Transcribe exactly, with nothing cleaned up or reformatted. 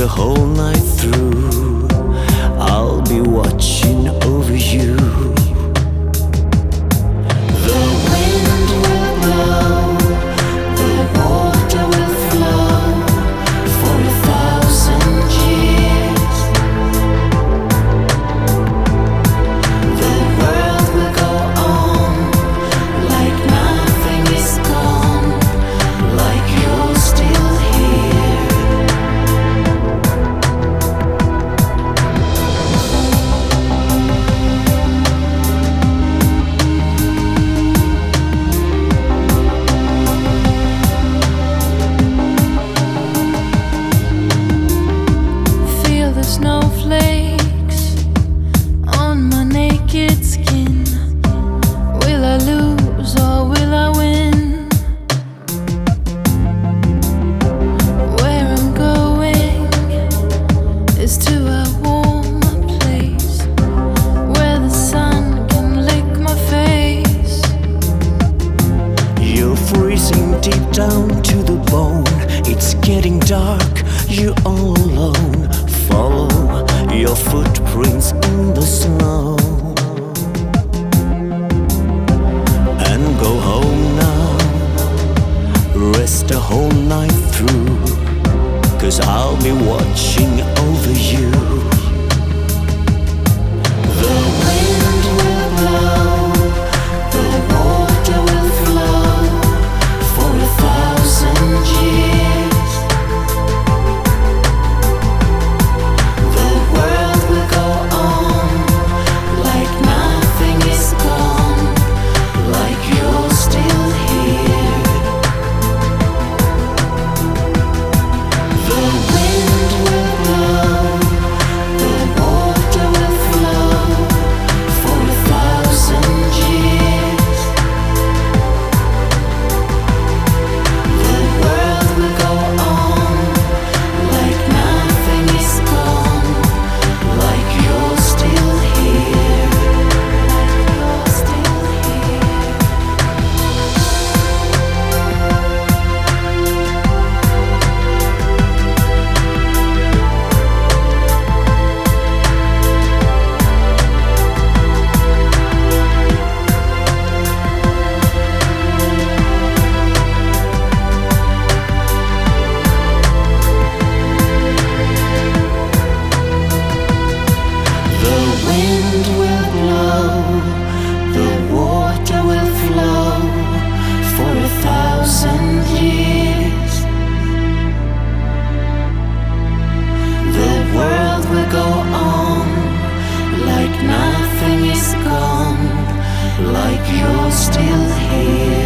the whole night through. I'll be watching over you. The wind will blow, the water will flow for a thousand years. The world will go on like nothing is gone, like you're still here. Feel the snowflakes on my naked skin. Will I lose or will I win? Where I'm going is to a warmer place where the sun can lick my face. You're freezing deep down to the bone. It's getting dark, you're all alone. Follow your footprints in the snow and go home now. Rest the whole night through, 'cause I'll be watching over you. The wind will blow, the water will flow for a thousand years. The world will go on like nothing is gone, like you're still here. The wind will blow, the water will flow for a thousand years. The world will go on like nothing is gone, like you're still here, like you're still here. The wind will blow, the water will flow for a thousand years. The world will go on like nothing is gone, like you're still here.